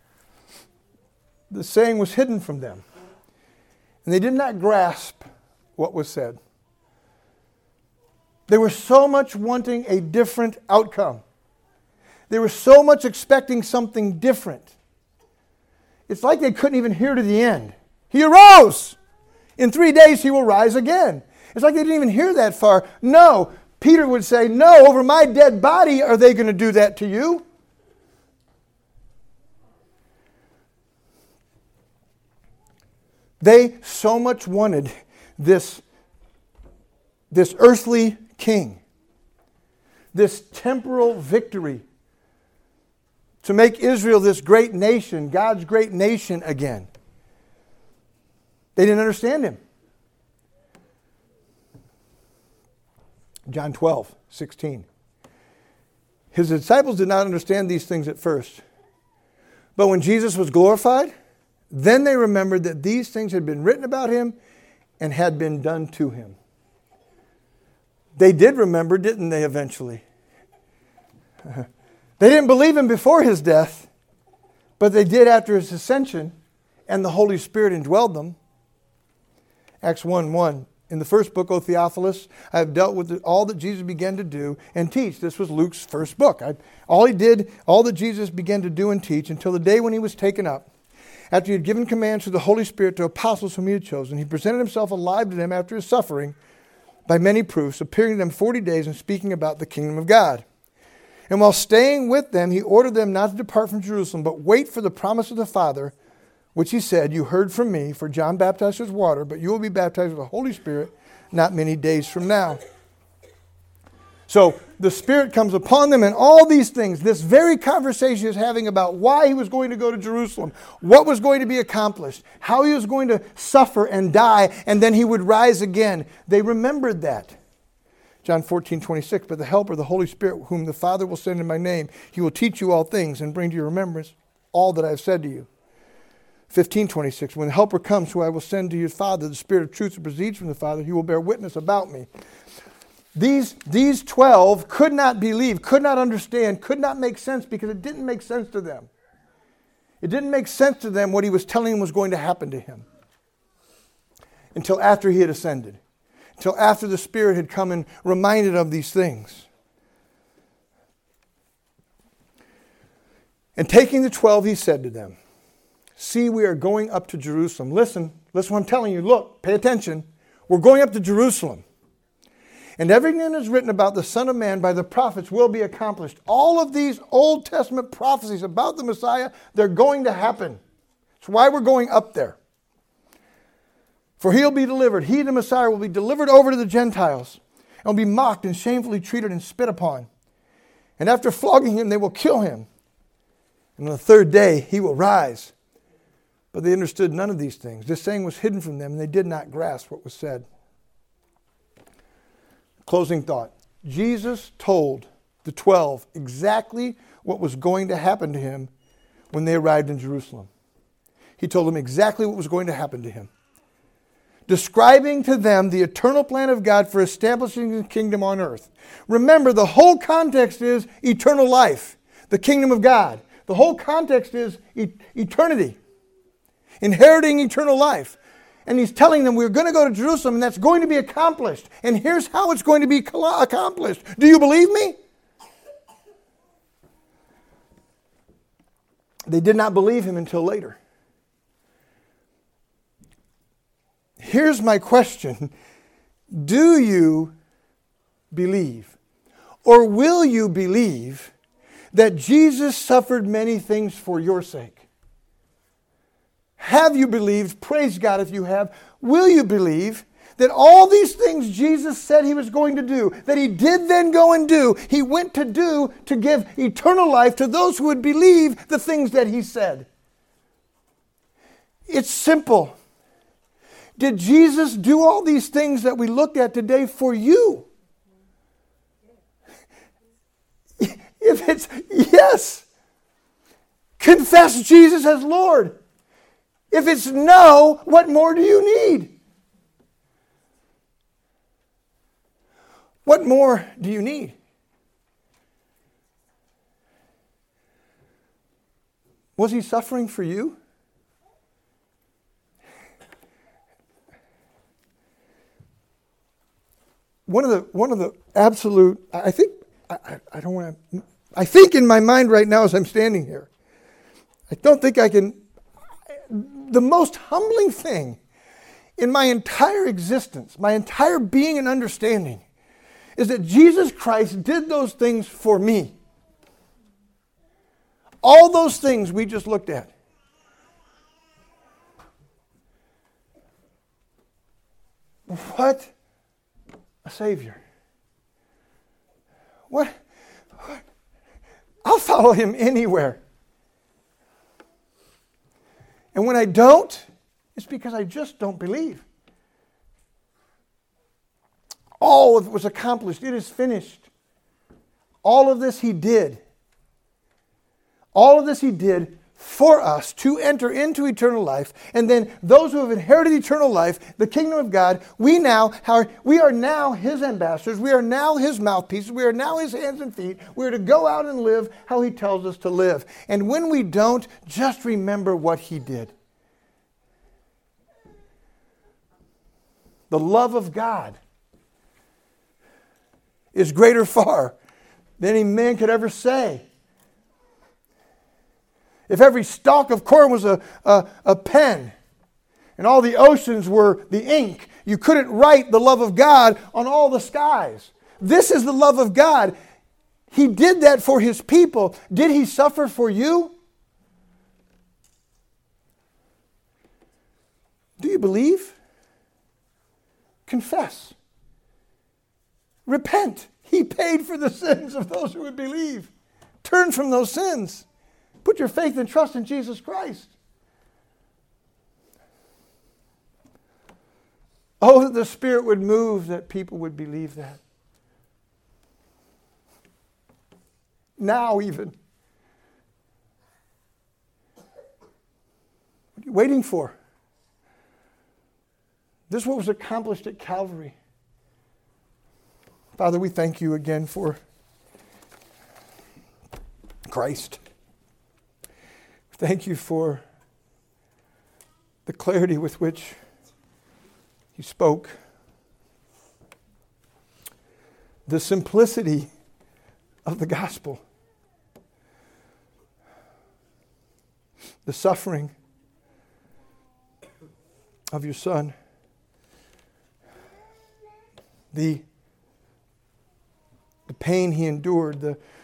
The saying was hidden from them. And they did not grasp what was said. They were so much wanting a different outcome. They were so much expecting something different. It's like they couldn't even hear to the end. He arose. In 3 days he will rise again. It's like they didn't even hear that far. No. Peter would say, no, over my dead body are they going to do that to you? They so much wanted this earthly king, this temporal victory, to make Israel this great nation, God's great nation again. They didn't understand him. John 12:16. His disciples did not understand these things at first. But when Jesus was glorified, then they remembered that these things had been written about him and had been done to him. They did remember, didn't they, eventually? They didn't believe him before his death, but they did after his ascension, and the Holy Spirit indwelled them. Acts 1:1. In the first book, O Theophilus, I have dealt with all that Jesus began to do and teach. This was Luke's first book. All that Jesus began to do and teach until the day when he was taken up. After he had given commands to the Holy Spirit to apostles whom he had chosen, he presented himself alive to them after his suffering by many proofs, appearing to them 40 days and speaking about the kingdom of God. And while staying with them, he ordered them not to depart from Jerusalem, but wait for the promise of the Father, which he said, you heard from me, for John baptized with water, but you will be baptized with the Holy Spirit not many days from now. So the Spirit comes upon them, and all these things, this very conversation is having about why he was going to go to Jerusalem, what was going to be accomplished, how he was going to suffer and die, and then he would rise again. They remembered that. John 14:26, but the Helper, the Holy Spirit, whom the Father will send in my name, he will teach you all things and bring to your remembrance all that I have said to you. 15:26, when the Helper comes, who I will send to your Father, the Spirit of truth that proceeds from the Father, he will bear witness about me. These 12 could not believe, could not understand, could not make sense because it didn't make sense to them. It didn't make sense to them what he was telling them was going to happen to him until after he had ascended, until after the Spirit had come and reminded of these things. And taking the 12, he said to them, see, we are going up to Jerusalem. Listen what I'm telling you. Look, pay attention. We're going up to Jerusalem. And everything that is written about the Son of Man by the prophets will be accomplished. All of these Old Testament prophecies about the Messiah, they're going to happen. That's why we're going up there. For he'll be delivered. He, the Messiah, will be delivered over to the Gentiles and will be mocked and shamefully treated and spit upon. And after flogging him, they will kill him. And on the third day, he will rise. But they understood none of these things. This saying was hidden from them, and they did not grasp what was said. Closing thought. Jesus told the 12 exactly what was going to happen to him when they arrived in Jerusalem. He told them exactly what was going to happen to him, describing to them the eternal plan of God for establishing His kingdom on earth. Remember, the whole context is eternal life, the kingdom of God. The whole context is eternity, inheriting eternal life. And He's telling them we're going to go to Jerusalem and that's going to be accomplished. And here's how it's going to be accomplished. Do you believe me? They did not believe Him until later. Here's my question. Do you believe, or will you believe, that Jesus suffered many things for your sake? Have you believed? Praise God if you have. Will you believe that all these things Jesus said He was going to do, that He did then go and do, He went to do to give eternal life to those who would believe the things that He said? It's simple. Did Jesus do all these things that we looked at today for you? If it's yes, confess Jesus as Lord. If it's no, what more do you need? What more do you need? Was He suffering for you? One of the absolute, I think in my mind right now as I'm standing here, I don't think I can, the most humbling thing in my entire existence, my entire being and understanding, is that Jesus Christ did those things for me. All those things we just looked at. What a Savior. What? I'll follow Him anywhere. And when I don't, it's because I just don't believe. All of it was accomplished. It is finished. All of this He did. All of this He did for us to enter into eternal life. And then those who have inherited eternal life, the kingdom of God, we are now His ambassadors. We are now His mouthpieces. We are now His hands and feet. We are to go out and live how He tells us to live. And when we don't, just remember what He did. The love of God is greater far than any man could ever say. If every stalk of corn was a pen and all the oceans were the ink, you couldn't write the love of God on all the skies. This is the love of God. He did that for His people. Did He suffer for you? Do you believe? Confess. Repent. He paid for the sins of those who would believe. Turn from those sins. Put your faith and trust in Jesus Christ. Oh, that the Spirit would move, that people would believe that. Now even. What are you waiting for? This is what was accomplished at Calvary. Father, we thank You again for Christ. Thank You for the clarity with which He spoke, the simplicity of the gospel, the suffering of Your Son, the pain He endured,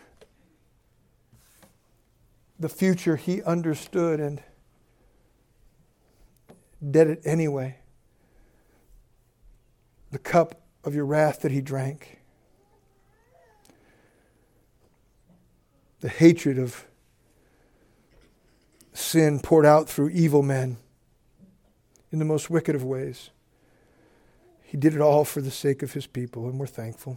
the future He understood and did it anyway. The cup of Your wrath that He drank. The hatred of sin poured out through evil men in the most wicked of ways. He did it all for the sake of His people, and we're thankful.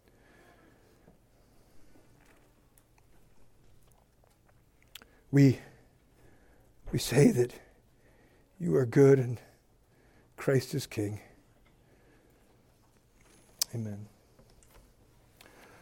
We We say that you are good and Christ is King. Amen.